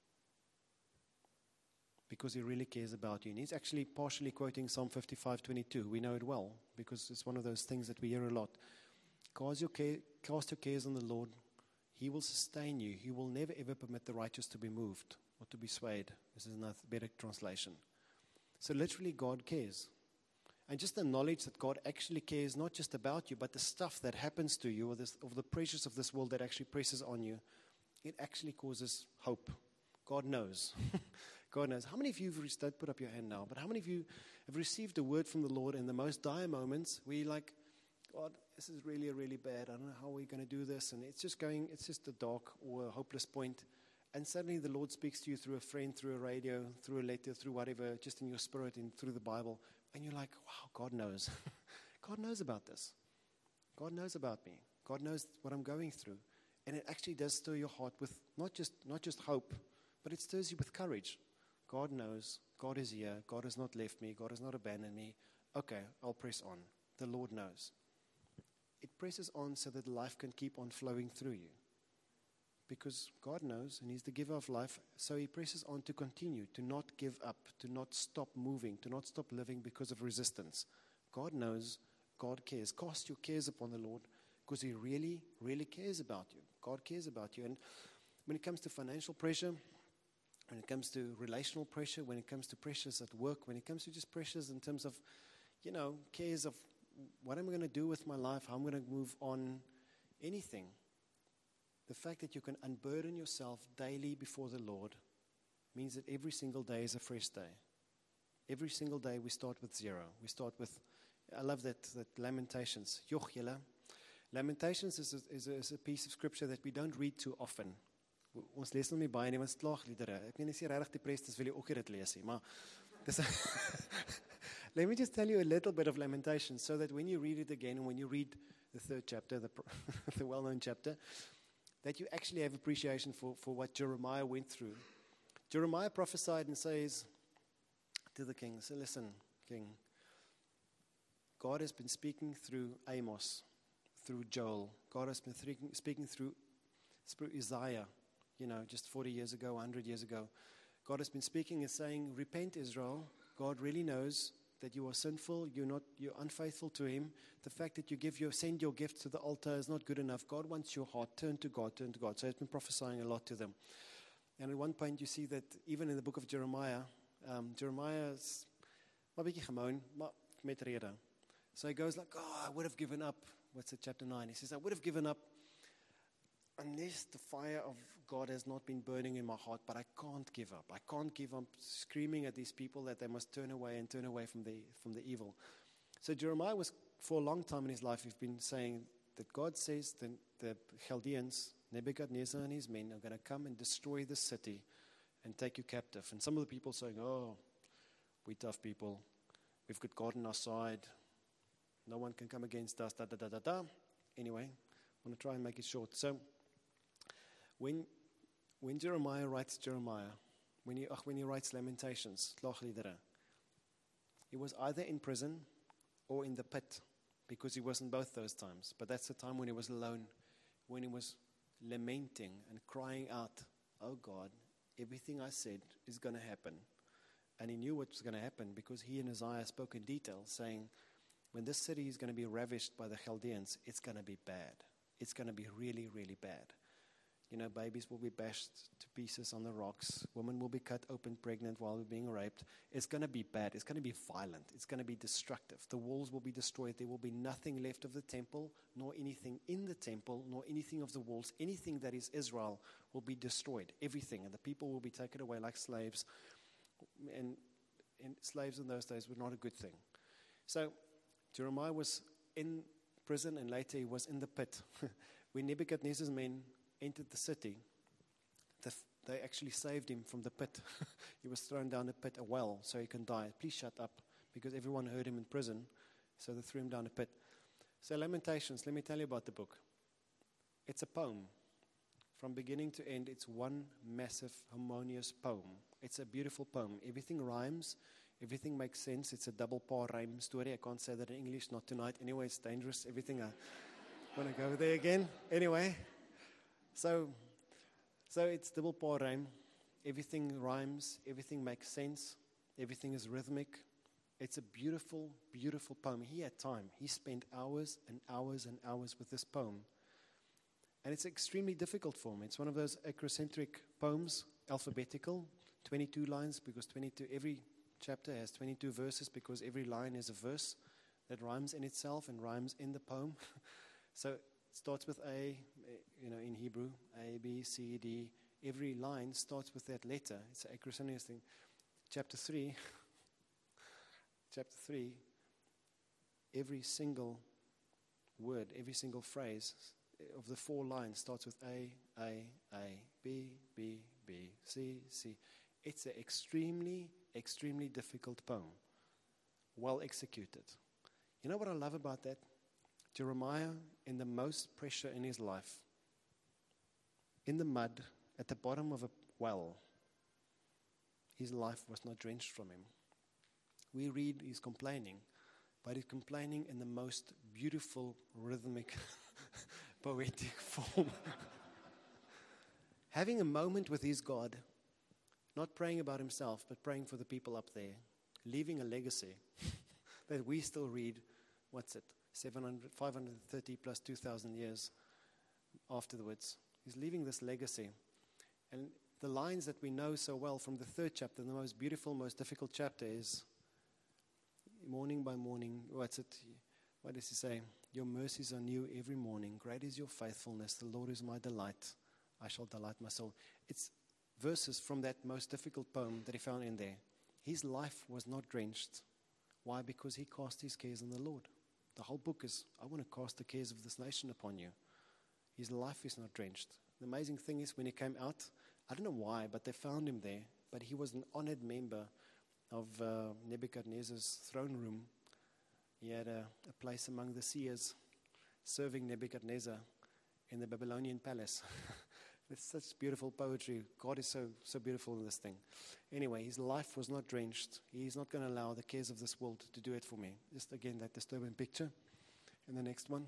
because he really cares about you. And he's actually partially quoting Psalm fifty-five twenty-two. We know it well because it's one of those things that we hear a lot. Cast your, care, cast your cares on the Lord. He will sustain you. He will never ever permit the righteous to be moved or to be swayed. This is another better translation. So literally God cares. And just the knowledge that God actually cares not just about you, but the stuff that happens to you or, this, or the pressures of this world that actually presses on you, it actually causes hope. God knows. God knows. How many of you have received, don't put up your hand now, but how many of you have received a word from the Lord in the most dire moments where you're like, God, this is really, really bad. I don't know how we're going to do this. And it's just going, it's just a dark or a hopeless point. And suddenly the Lord speaks to you through a friend, through a radio, through a letter, through whatever, just in your spirit and through the Bible. And you're like, wow, God knows. God knows about this. God knows about me. God knows what I'm going through. And it actually does stir your heart with not just not just hope, but it stirs you with courage. God knows. God is here. God has not left me. God has not abandoned me. Okay, I'll press on. The Lord knows. It presses on so that life can keep on flowing through you. Because God knows, and he's the giver of life, so he presses on to continue, to not give up, to not stop moving, to not stop living because of resistance. God knows, God cares. Cast your cares upon the Lord because he really, really cares about you. God cares about you. And when it comes to financial pressure, when it comes to relational pressure, when it comes to pressures at work, when it comes to just pressures in terms of, you know, cares of what am I going to do with my life, how I'm going to move on, anything. The fact that you can unburden yourself daily before the Lord means that every single day is a fresh day. Every single day we start with zero. We start with, I love that, that Lamentations. Joch julle. Lamentations is a, is, a, is a piece of scripture that we don't read too often. Ons lees nog nie baie nie, want dit is klaagliedere. Ek weet nie as jy regtig depressed is, wil jy ook nie dit lees nie, maar dis let me just tell you a little bit of Lamentations so that when you read it again and when you read the third chapter, the, the well-known chapter, that you actually have appreciation for, for what Jeremiah went through. Jeremiah prophesied and says to the king, so listen, king, God has been speaking through Amos, through Joel. God has been speaking, speaking through, through Isaiah, you know, just forty years ago, one hundred years ago. God has been speaking and saying, repent, Israel. God really knows that you are sinful, you're not, you're unfaithful to him. The fact that you give your, send your gift to the altar is not good enough. God wants your heart. Turn to God, turn to God. So he's been prophesying a lot to them. And at one point you see that even in the book of Jeremiah, um, Jeremiah is maar bietjie gewoon, maar met rede. So he goes like, oh, I would have given up. What's it, chapter nine? He says, I would have given up unless the fire of God has not been burning in my heart, but I can't give up. I can't give up screaming at these people that they must turn away and turn away from the from the evil. So Jeremiah was, for a long time in his life, he's been saying that God says that the Chaldeans, Nebuchadnezzar and his men, are going to come and destroy the city and take you captive. And some of the people saying, oh, we tough people. We've got God on our side. No one can come against us, da da da da da. Anyway, I want to try and make it short. So, When when Jeremiah writes Jeremiah, when he, when he writes Lamentations, he was either in prison or in the pit, because he was in both those times. But that's the time when he was alone, when he was lamenting and crying out, oh God, everything I said is going to happen. And he knew what was going to happen because he and Isaiah spoke in detail, saying, when this city is going to be ravished by the Chaldeans, it's going to be bad. It's going to be really, really bad. You know, babies will be bashed to pieces on the rocks. Women will be cut open pregnant while they're being raped. It's going to be bad. It's going to be violent. It's going to be destructive. The walls will be destroyed. There will be nothing left of the temple, nor anything in the temple, nor anything of the walls. Anything that is Israel will be destroyed. Everything. And the people will be taken away like slaves. And, and slaves in those days were not a good thing. So Jeremiah was in prison, and later he was in the pit. When Nebuchadnezzar's men entered the city, the, they actually saved him from the pit. He was thrown down a pit, a well, so he can die. Please shut up, because everyone heard him in prison, so they threw him down a pit. So Lamentations, let me tell you about the book. It's a poem. From beginning to end, it's one massive, harmonious poem. It's a beautiful poem. Everything rhymes. Everything makes sense. It's a double par rhyme story. I can't say that in English, not tonight. Anyway, it's dangerous. Everything, I want to go there again. Anyway. So, so it's double par rhyme. Everything rhymes. Everything makes sense. Everything is rhythmic. It's a beautiful, beautiful poem. He had time. He spent hours and hours and hours with this poem. And it's extremely difficult for him. It's one of those acrocentric poems, alphabetical, twenty-two lines, because twenty-two, every chapter has twenty-two verses, because every line is a verse that rhymes in itself and rhymes in the poem. So it starts with A, you know, in Hebrew, A, B, C, D. Every line starts with that letter. It's an acrocentric thing. Chapter three, chapter three, every single word, every single phrase of the four lines starts with A, A, A, B, B, B, C, C. It's an extremely, extremely difficult poem, well executed. You know what I love about that? Jeremiah, in the most pressure in his life, in the mud, at the bottom of a well, his life was not drenched from him. We read he's complaining, but he's complaining in the most beautiful, rhythmic, poetic form. Having a moment with his God, not praying about himself, but praying for the people up there, leaving a legacy that we still read, what's it, seven hundred, five hundred thirty plus two thousand years afterwards. He's leaving this legacy. And the lines that we know so well from the third chapter, the most beautiful, most difficult chapter is, morning by morning, what's it, what does he say? Your mercies are new every morning. Great is your faithfulness. The Lord is my delight. I shall delight my soul. It's verses from that most difficult poem that he found in there. His life was not drenched. Why? Because he cast his cares on the Lord. The whole book is, I want to cast the cares of this nation upon you. His life is not drenched. The amazing thing is, when he came out, I don't know why, but they found him there. But he was an honored member of uh, Nebuchadnezzar's throne room. He had a, a place among the seers, serving Nebuchadnezzar in the Babylonian palace. It's such beautiful poetry. God is so so beautiful in this thing. Anyway, his life was not drenched. He's not going to allow the cares of this world to do it for me. Just again, that disturbing picture. And the next one.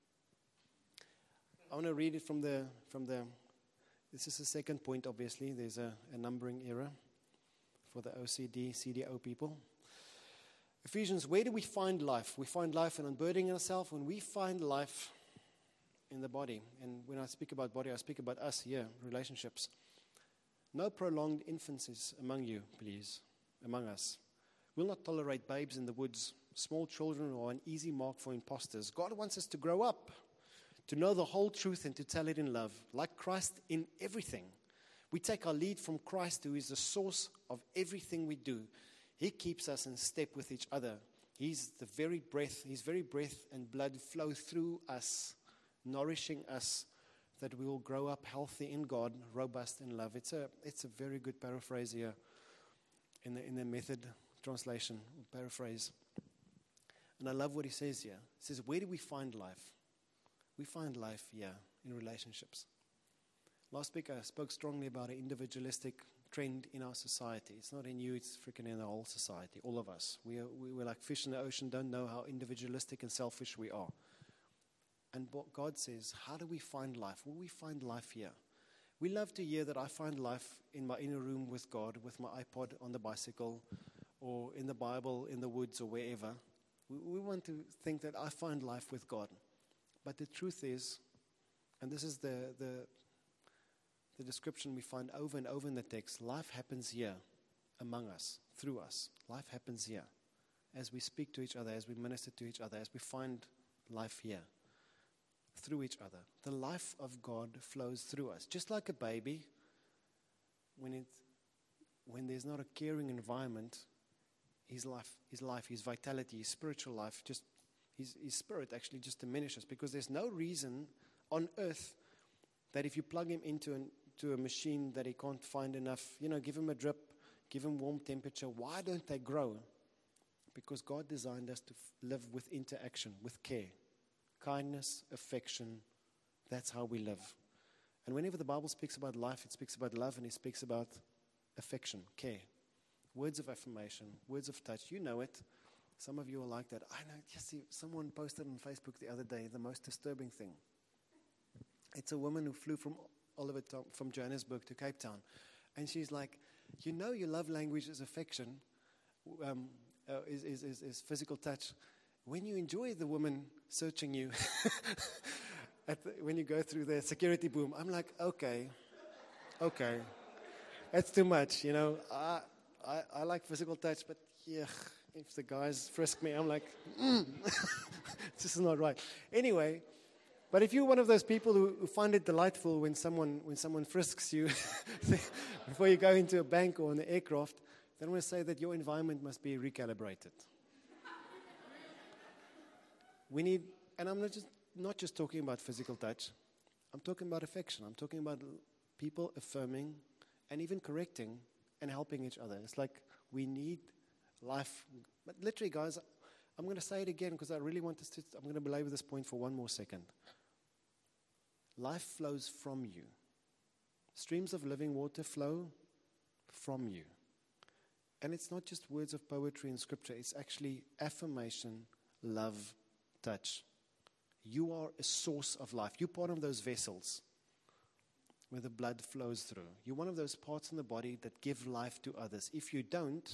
I want to read it from the, from the, this is the second point, obviously. There's a, a numbering error for the O C D, C D O people. Ephesians, where do we find life? We find life in unburdening ourselves. When we find life in the body, and when I speak about body, I speak about us here, relationships. No prolonged infancies among you, please, among us. We'll not tolerate babes in the woods, small children, or an easy mark for imposters. God wants us to grow up, to know the whole truth and to tell it in love, like Christ in everything. We take our lead from Christ, who is the source of everything we do. He keeps us in step with each other. He's the very breath, his very breath and blood flow through us, nourishing us, that we will grow up healthy in God, robust in love. It's a it's a very good paraphrase here in the in the Method translation, paraphrase. And I love what he says here. He says, where do we find life? We find life here in relationships. Last week I spoke strongly about an individualistic trend in our society. It's not in you, it's freaking in the whole society, all of us. We are, we, we're like fish in the ocean, don't know how individualistic and selfish we are. And what God says, how do we find life? Well, we find life here. We love to hear that I find life in my inner room with God, with my iPod on the bicycle, or in the Bible, in the woods, or wherever. We, we want to think that I find life with God. But the truth is, and this is the, the the description we find over and over in the text. Life happens here, among us, through us. Life happens here. As we speak to each other, as we minister to each other, as we find life here, through each other. The life of God flows through us. Just like a baby, when it, when there's not a caring environment, his life, his life, his vitality, his spiritual life, just his, his spirit actually just diminishes, because there's no reason on earth that if you plug him into an, to a machine that he can't find enough, you know, give him a drip, give him warm temperature, why don't they grow? Because God designed us to f- live with interaction, with care, kindness, affection. That's how we live. And whenever the Bible speaks about life, it speaks about love, and it speaks about affection, care, words of affirmation, words of touch. You know it. Some of you are like that. I know. Just see, someone posted on Facebook the other day the most disturbing thing. It's a woman who flew from Oliver to, from Johannesburg to Cape Town, and she's like, "You know, your love language is affection, um, uh, is, is is is physical touch. When you enjoy the woman searching you, at the, when you go through the security boom." I'm like, okay, okay, that's too much. You know, I I, I like physical touch, but yeah, if the guys frisk me, I'm like, mm. This is not right. Anyway. But if you're one of those people who, who find it delightful when someone when someone frisks you before you go into a bank or on the aircraft, then I want to say that your environment must be recalibrated. We need, and I'm not just not just talking about physical touch. I'm talking about affection. I'm talking about people affirming and even correcting and helping each other. It's like we need life. But literally, guys, I'm going to say it again because I really want us to. I'm going to belabor this point for one more second. Life flows from you. Streams of living water flow from you. And it's not just words of poetry and scripture. It's actually affirmation, love, touch. You are a source of life. You're part of those vessels where the blood flows through. You're one of those parts in the body that give life to others. If you don't,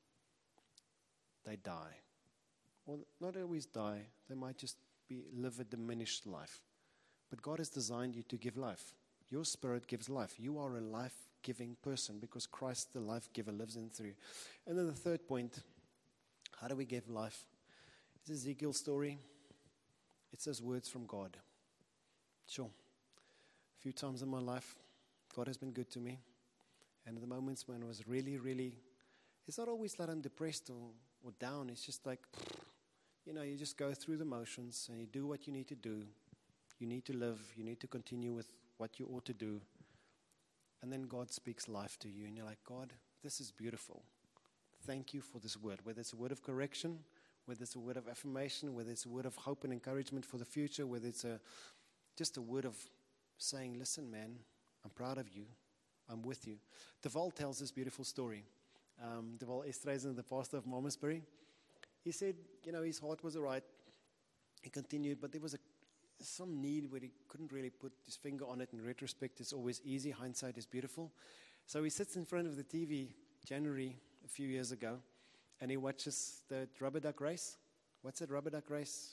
they die. Or not always die. They might just be live a diminished life. But God has designed you to give life. Your spirit gives life. You are a life-giving person because Christ, the life-giver, lives in through you. And then the third point, how do we give life? It's Ezekiel's story. It says words from God. Sure. A few times in my life, God has been good to me. And in the moments when I was really, really, it's not always that I'm depressed or, or down. It's just like, you know, you just go through the motions and you do what you need to do. You need to live. You need to continue with what you ought to do. And then God speaks life to you. And you're like, God, this is beautiful. Thank you for this word. Whether it's a word of correction, whether it's a word of affirmation, whether it's a word of hope and encouragement for the future, whether it's a just a word of saying, listen, man, I'm proud of you. I'm with you. Deval tells this beautiful story. Um, Deval Estreisen, the pastor of Malmesbury, he said, you know, his heart was all right. He continued, but there was a some need where he couldn't really put his finger on it. In retrospect, it's always easy. Hindsight is beautiful. So he sits in front of the T V January a few years ago, and he watches the rubber duck race. What's it, rubber duck race?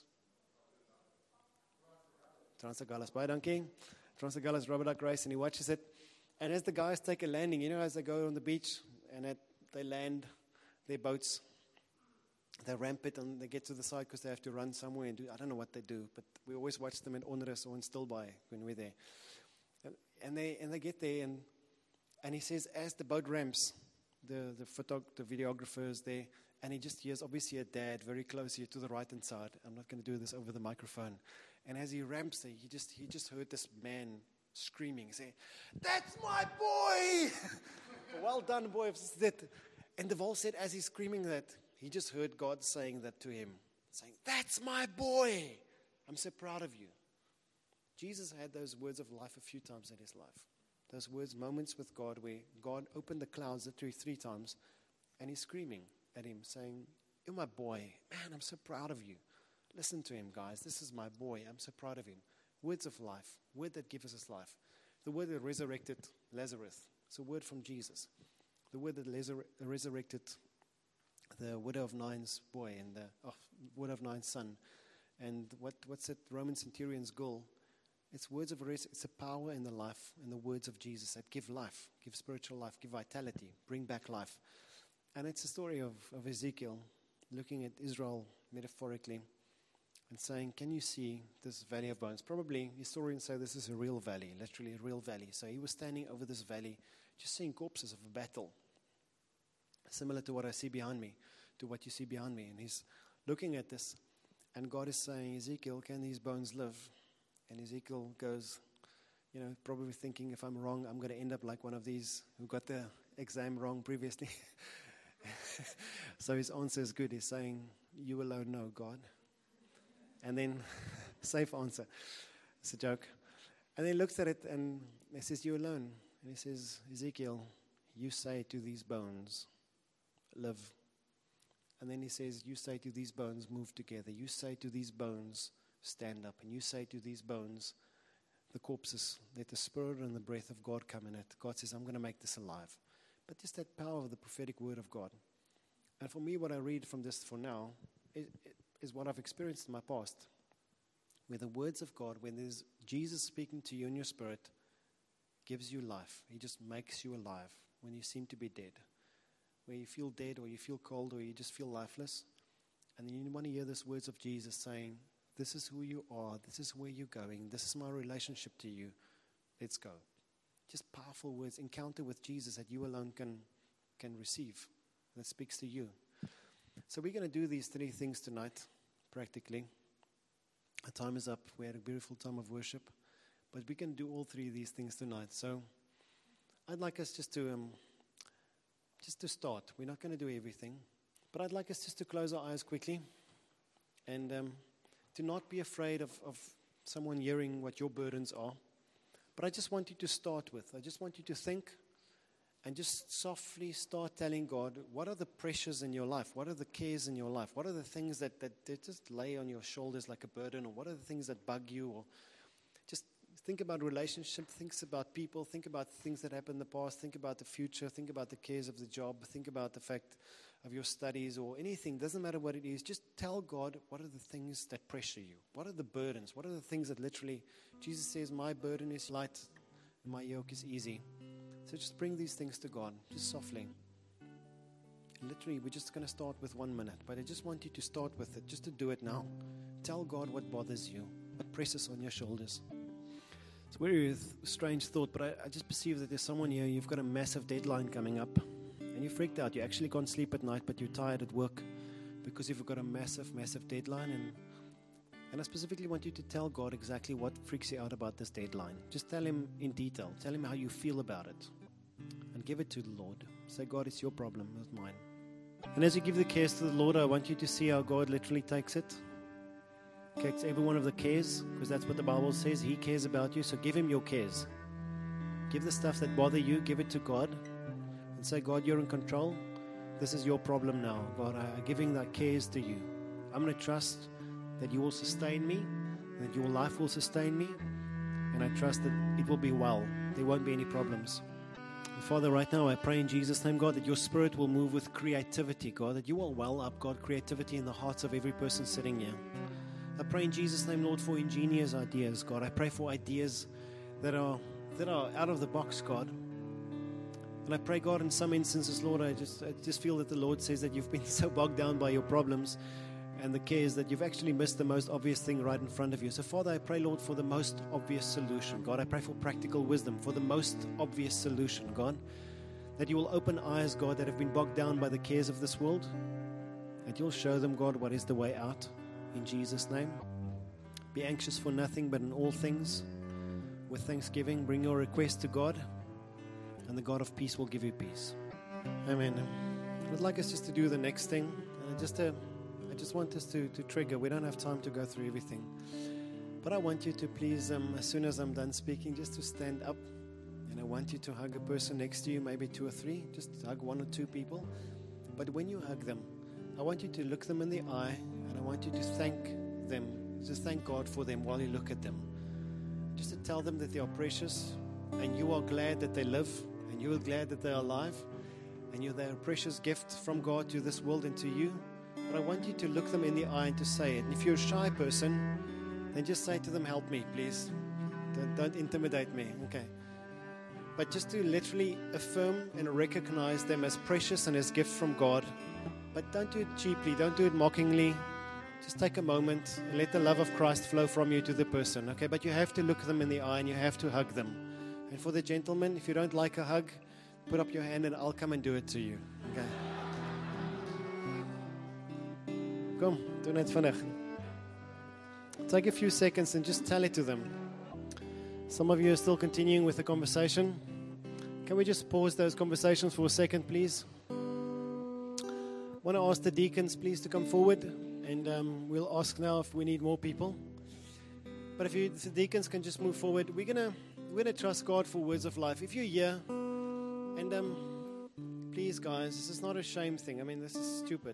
Transagallas. Baie dankie. Transagallas rubber duck race, and he watches it. And as the guys take a landing, you know, as they go on the beach, and at, they land their boats, they ramp it and they get to the side because they have to run somewhere and do, I don't know what they do, but we always watch them in Onrus or in Stilbaai when we're there. And, and they and they get there and and he says, as the boat ramps, the the photog- the videographer is there, and he just hears obviously a dad very close here to the right hand side. I'm not going to do this over the microphone. And as he ramps there, he just he just heard this man screaming, saying, "That's my boy!" Well done, boy. And the Deval said, as he's screaming that, he just heard God saying that to him, saying, "That's my boy. I'm so proud of you." Jesus had those words of life a few times in his life. Those words, moments with God, where God opened the clouds literally three times, and he's screaming at him, saying, "You're my boy. Man, I'm so proud of you. Listen to him, guys. This is my boy. I'm so proud of him." Words of life, word that gives us life. The word that resurrected Lazarus. It's a word from Jesus. The word that lesur- resurrected the widow of Nain's boy and the oh, widow of Nain's son. And what, what's it, Roman centurion's girl It's words of rest. It's a power in the life, in the words of Jesus that give life, give spiritual life, give vitality, bring back life. And it's a story of, of Ezekiel looking at Israel metaphorically and saying, can you see this valley of bones? Probably historians say this is a real valley, literally a real valley. So he was standing over this valley, just seeing corpses of a battle, similar to what I see behind me, to what you see behind me. And he's looking at this, and God is saying, Ezekiel, can these bones live? And Ezekiel goes, you know, probably thinking, if I'm wrong, I'm going to end up like one of these who got the exam wrong previously. So his answer is good. He's saying, you alone know, God. And then, safe answer. It's a joke. And then he looks at it and he says, you alone. And he says, Ezekiel, you say to these bones, live. And then he says, you say to these bones, move together. You say to these bones, stand up. And you say to these bones, the corpses, let the spirit and the breath of God come in it. God says, I'm going to make this alive. But just that power of the prophetic word of God. And for me, what I read from this for now is, is what I've experienced in my past. Where the words of God, when there's Jesus speaking to you in your spirit, gives you life. He just makes you alive when you seem to be dead. Where you feel dead or you feel cold or you just feel lifeless. And then you want to hear these words of Jesus saying, this is who you are, this is where you're going, this is my relationship to you, let's go. Just powerful words, encounter with Jesus that you alone can, can receive, that speaks to you. So we're going to do these three things tonight, practically. Our time is up, we had a beautiful time of worship, but we can do all three of these things tonight. So I'd like us just to... Um, Just to start, we're not going to do everything, but I'd like us just to close our eyes quickly and um, to not be afraid of, of someone hearing what your burdens are. But I just want you to start with, I just want you to think and just softly start telling God, what are the pressures in your life? What are the cares in your life? What are the things that, that, that just lay on your shoulders like a burden? Or what are the things that bug you? Or just think about relationships, think about people, think about things that happened in the past, think about the future, think about the cares of the job, think about the fact of your studies or anything. Doesn't matter what it is. Just tell God, what are the things that pressure you? What are the burdens? What are the things that literally, Jesus says, my burden is light and my yoke is easy. So just bring these things to God, just softly. Literally, we're just going to start with one minute, but I just want you to start with it, just to do it now. Tell God what bothers you, what presses on your shoulders. It's a very strange thought, but I, I just perceive that there's someone here, you've got a massive deadline coming up, and you're freaked out. You actually can't sleep at night, but you're tired at work because you've got a massive, massive deadline. And, and I specifically want you to tell God exactly what freaks you out about this deadline. Just tell Him in detail. Tell Him how you feel about it. And give it to the Lord. Say, God, it's your problem, not mine. And as you give the cares to the Lord, I want you to see how God literally takes it. Takes every one of the cares, because that's what the Bible says. He cares about you, so give Him your cares. Give the stuff that bother you, give it to God, and say, God, you're in control. This is your problem now. God, I'm giving that cares to you. I'm going to trust that you will sustain me, that your life will sustain me, and I trust that it will be well. There won't be any problems. And Father, right now I pray in Jesus' name, God, that your Spirit will move with creativity, God, that you will well up, God, creativity in the hearts of every person sitting here. I pray in Jesus' name, Lord, for ingenious ideas, God. I pray for ideas that are that are out of the box, God. And I pray, God, in some instances, Lord, I just I just feel that the Lord says that you've been so bogged down by your problems and the cares that you've actually missed the most obvious thing right in front of you. So, Father, I pray, Lord, for the most obvious solution. God, I pray for practical wisdom, for the most obvious solution, God. That you will open eyes, God, that have been bogged down by the cares of this world. And you'll show them, God, what is the way out. In Jesus' name. Be anxious for nothing, but in all things, with thanksgiving, bring your request to God, and the God of peace will give you peace. Amen. I'd like us just to do the next thing. Uh, just to, I just want us to, to trigger. We don't have time to go through everything. But I want you to please, um, as soon as I'm done speaking, just to stand up. And I want you to hug a person next to you, maybe two or three. Just hug one or two people. But when you hug them, I want you to look them in the eye, and I want you to thank them. Just thank God for them while you look at them. Just to tell them that they are precious, and you are glad that they live, and you are glad that they are alive, and you're their precious gift from God to this world and to you. But I want you to look them in the eye and to say it. And if you're a shy person, then just say to them, help me, please. Don't, don't intimidate me. Okay. But just to literally affirm and recognize them as precious and as gifts from God. But don't do it cheaply. Don't do it mockingly. Just take a moment and let the love of Christ flow from you to the person. Okay, but you have to look them in the eye and you have to hug them. And for the gentleman, if you don't like a hug, put up your hand and I'll come and do it to you. Okay. Kom, doe net vinnig. Take a few seconds and just tell it to them. Some of you are still continuing with the conversation. Can we just pause those conversations for a second, please? I want to ask the deacons, please, to come forward. And um, we'll ask now if we need more people. But if you, the deacons can just move forward. We're going to we're gonna trust God for words of life. If you're here, and um, please, guys, this is not a shame thing. I mean, this is stupid.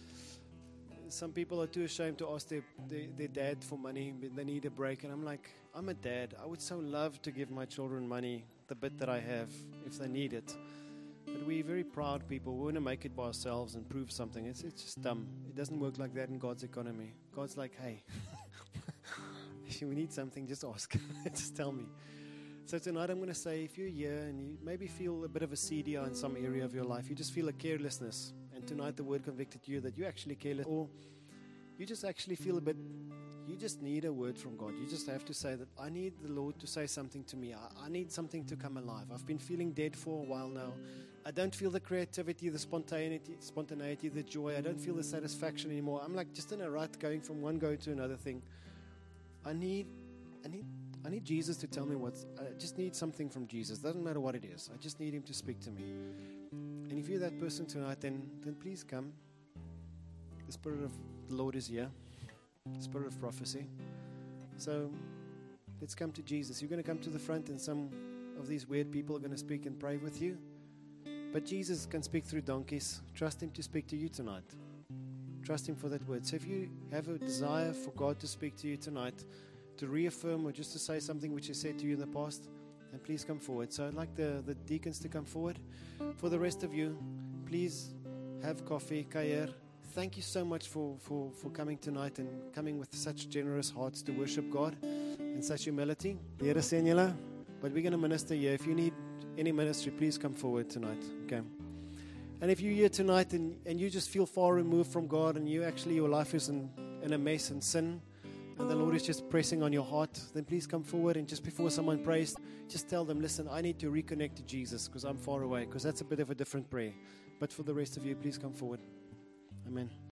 Some people are too ashamed to ask their, their, their dad for money. They need a break. And I'm like, I'm a dad. I would so love to give my children money, the bit that I have, if they need it. But we're very proud people. We want to make it by ourselves and prove something. It's, it's just dumb. It doesn't work like that in God's economy. God's like, hey, if we need something, just ask. Just tell me. So tonight I'm going to say, if you're here and you maybe feel a bit of a C D R in some area of your life, you just feel a carelessness. And tonight the word convicted you that you actually careless, or you just actually feel a bit, you just need a word from God. You just have to say that I need the Lord to say something to me. I, I need something to come alive. I've been feeling dead for a while now. I don't feel the creativity, the spontaneity, spontaneity, the joy. I don't feel the satisfaction anymore. I'm like just in a rut going from one go to another thing. I need, I need, I need Jesus to tell me what's, I just need something from Jesus. Doesn't matter what it is. I just need him to speak to me. And if you're that person tonight, then, then please come. The Spirit of the Lord is here. The Spirit of prophecy. So let's come to Jesus. You're going to come to the front and some of these weird people are going to speak and pray with you. But Jesus can speak through donkeys. Trust him to speak to you tonight. Trust him for that word. So if you have a desire for God to speak to you tonight, to reaffirm or just to say something which he said to you in the past, then please come forward. So I'd like the, the deacons to come forward. For the rest of you, please have coffee, kayer. Thank you so much for, for, for coming tonight and coming with such generous hearts to worship God and such humility. But we're going to minister here. If you need any ministry, please come forward tonight. Okay. And if you're here tonight and, and you just feel far removed from God and you actually, your life is in, in a mess and sin, and the Lord is just pressing on your heart, then please come forward and just before someone prays, just tell them, listen, I need to reconnect to Jesus because I'm far away, because that's a bit of a different prayer. But for the rest of you, please come forward. Amen.